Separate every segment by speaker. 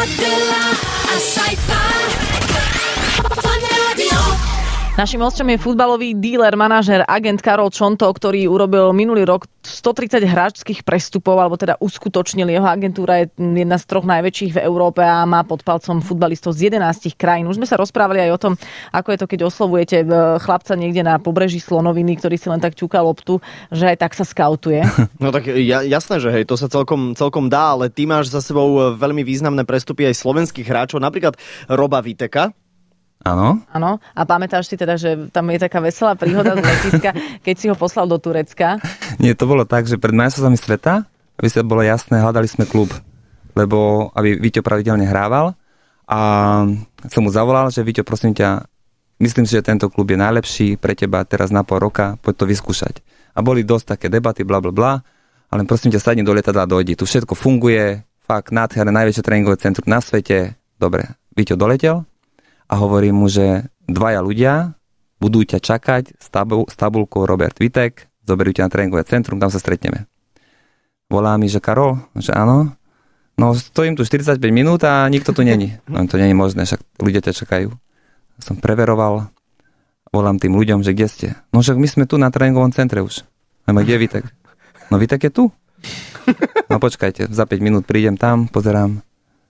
Speaker 1: Adela, a Saifa.
Speaker 2: Našim hosťom je futbalový díler, manažér, agent Karol Čonto, ktorý urobil minulý rok 130 hráčskych prestupov, alebo teda uskutočnil. Jeho agentúra je jedna z 3 najväčších v Európe a má pod palcom futbalistov z 11 krajín. Už sme sa rozprávali aj o tom, ako je to, keď oslovujete chlapca niekde na pobreží Slonoviny, ktorý si len tak ťuká loptu, že aj tak sa skautuje.
Speaker 3: No tak jasné, že hej, to sa celkom dá, ale ty máš za sebou veľmi významné prestupy aj slovenských hráčov, napríklad Roba Viteka.
Speaker 4: Áno.
Speaker 2: Áno. A pamätáš si teda, že tam je taká veselá príhoda z letiska, keď si ho poslal do Turecka?
Speaker 4: Nie, to bolo tak, že pred majstrovstvami sveta, aby sa bolo jasné, hľadali sme klub, lebo aby Víťo pravidelne hrával a som mu zavolal, že Víťo, prosím ťa, myslím si, že tento klub je najlepší pre teba teraz na pol roka, poď to vyskúšať. A boli dosť také debaty, blablabla, ale prosím ťa, sadni do lietadla a dojdi. Tu všetko funguje, fakt nádherné, najväčšie tréningové centrum na svete. Dobre, Víťo doletel a hovorí mu, že 2 ľudia budú ťa čakať s tabulkou Robert Vitek, zoberú ťa na tréningové centrum, tam sa stretneme. Volá mi, že Karol, že áno, no stojím tu 45 minút a nikto tu není. No to není možné, však ľudia ťa čakajú. Som preveroval, volám tým ľuďom, že kde ste? No však my sme tu na tréningovom centre už. A kde je Vitek? No Vitek je tu. No počkajte, za 5 minút prídem tam, pozerám.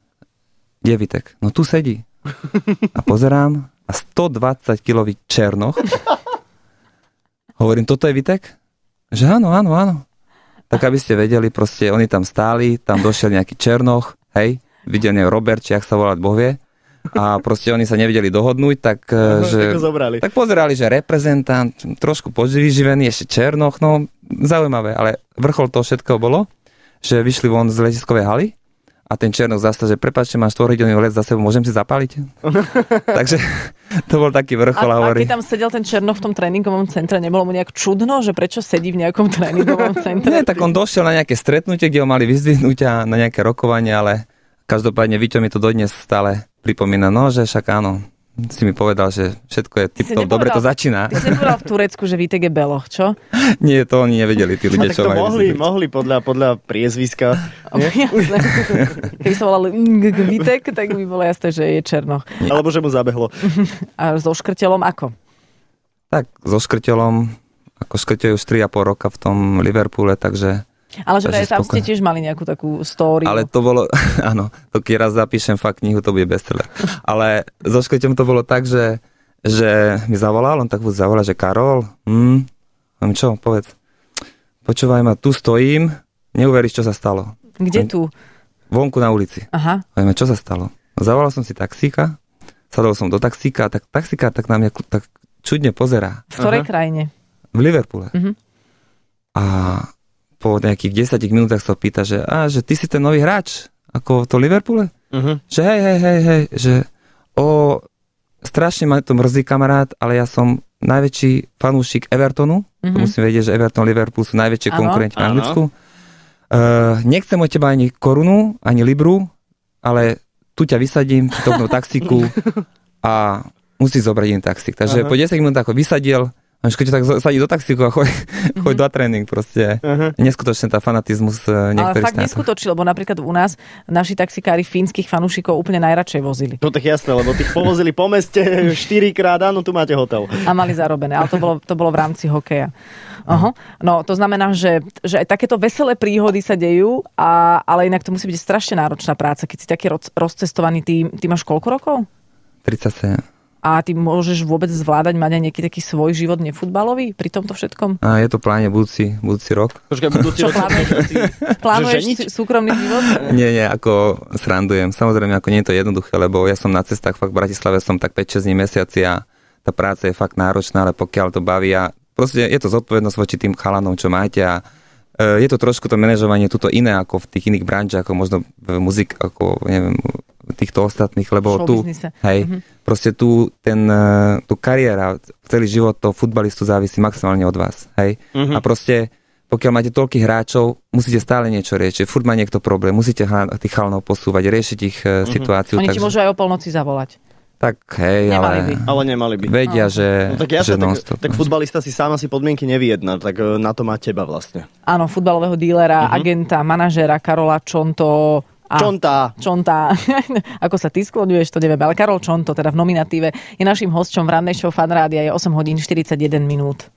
Speaker 4: Kde je Vitek? No tu sedí. A pozerám a 120-kilový černoch. Hovorím, toto je Vitek? Že áno. Tak aby ste vedeli, proste oni tam stáli, tam došiel nejaký černoch, hej, videl nejak Robert, či jak sa volať, Boh vie. A proste oni sa nevedeli dohodnúť, tak tak pozerali, že reprezentant, trošku poživený, ešte černoch, no zaujímavé, ale vrchol toho všetkého bolo, že vyšli von z letiskovej haly a ten černoch zastal, že prepáčte, máš 4-hodinný let za sebou, môžem si zapáliť? Takže to bol taký vrchol.
Speaker 2: A keď tam sedel ten černoch v tom tréningovom centre, nebolo mu nejak čudno, že prečo sedí v nejakom tréningovom centre?
Speaker 4: Nie, tak on došiel na nejaké stretnutie, kde ho mali vyzdvihnúť a na nejaké rokovanie, ale každopádne Víťo mi to dodnes stále pripomína, no, že však áno, si mi povedal, že všetko je tip-top, dobre to začína.
Speaker 2: Ty si nepovedal v Turecku, že Vítek je beloch, čo?
Speaker 4: Nie, to oni nevedeli, tí ľudia, čo majú.
Speaker 3: Mohli podľa priezviska.
Speaker 2: Keby sa volal Vítek, tak by bolo jasné, že je černoch.
Speaker 3: Alebo že mu zabehlo.
Speaker 2: A so Škrtelom ako?
Speaker 4: Tak, so Škrtelom, ako Škrtel už 3,5 roka v tom Liverpoole, takže...
Speaker 2: Ale že tam ste tiež mali nejakú takú story.
Speaker 4: Ale to bolo, áno, to keď raz zapíšem fakt knihu, to bude bestseller. Ale so Škrťom to bolo tak, že mi zavolal, on tak zavolal, že Karol, čo, povedz. Počúvaj ma, tu stojím, neuveríš, čo sa stalo.
Speaker 2: Kde tu?
Speaker 4: Vonku na ulici.
Speaker 2: Aha.
Speaker 4: Povieme, čo sa stalo? Zavolal som si taxíka, sadol som do taxíka, tak taxíka tak na mňa tak čudne pozerá.
Speaker 2: V ktorej krajine?
Speaker 4: V Liverpoole. A po nejakých 10 minútach sa pýta, že ty si ten nový hráč, ako v tom Liverpoole? Že hej, že strašne ma to mrzí, kamarát, ale ja som najväčší fanúšik Evertonu. To musím vedieť, že Everton, Liverpool sú najväčšie konkurenti v Anglicku. Nechcem od teba ani korunu, ani libru, ale tu ťa vysadím, ti topnú taxíku a musíš zobrať iný taxík. Takže po 10 minútach ho vysadil, a keď tak sadí do taxíku a choď do tréning, proste. Neskutočne tá fanatizmus niektorých.
Speaker 2: Ale fakt neskutočil, lebo napríklad u nás naši taxikári fínskych fanúšikov úplne najradšej vozili.
Speaker 3: No tak jasné, lebo tých povozili po meste 4-krát, áno, tu máte hotel.
Speaker 2: A mali zarobené, ale to bolo v rámci hokeja. No, to znamená, že aj takéto veselé príhody sa dejú, ale inak to musí byť strašne náročná práca. Keď si taký rozcestovaný, ty máš koľko rokov?
Speaker 4: 37.
Speaker 2: A ty môžeš vôbec zvládať mať aj nejaký taký svoj život nefutbalový pri tomto všetkom?
Speaker 4: A je to pláne budúci rok.
Speaker 3: Počkaj, budúci rok.
Speaker 2: Plánuješ súkromný život?
Speaker 4: Nie, ako srandujem. Samozrejme, ako nie je to jednoduché, lebo ja som na cestách fakt v Bratislave, som tak 5-6 dní mesiaci a tá práca je fakt náročná, ale pokiaľ to baví a proste je to zodpovednosť voči tým chalanom, čo máte a je to trošku to manažovanie tuto iné ako v tých iných branžách, ako možno v muzik, ako neviem, týchto ostatných, lebo tu, proste tu tú kariéra, celý život toho futbalistu závisí maximálne od vás, hej. A proste, pokiaľ máte toľkých hráčov, musíte stále niečo riešiť, furt má niekto problém, musíte tých chalanov posúvať, riešiť ich situáciu.
Speaker 2: Oni ti môžu aj o polnoci zavolať.
Speaker 4: Tak hej,
Speaker 3: ale nemali by.
Speaker 4: Vedia, že non-stop.
Speaker 3: Tak futbalista si sám asi podmienky nevyjedná, tak na to má teba vlastne.
Speaker 2: Áno, futbalového dílera, agenta, manažéra Karola Čonto.
Speaker 3: Čonta.
Speaker 2: Ako sa ty skloňuješ, to neviem. Ale Karol Čonto, teda v nominatíve, je naším hosťom v rannej show Fan Rádia, je 8 hodín 41 minút.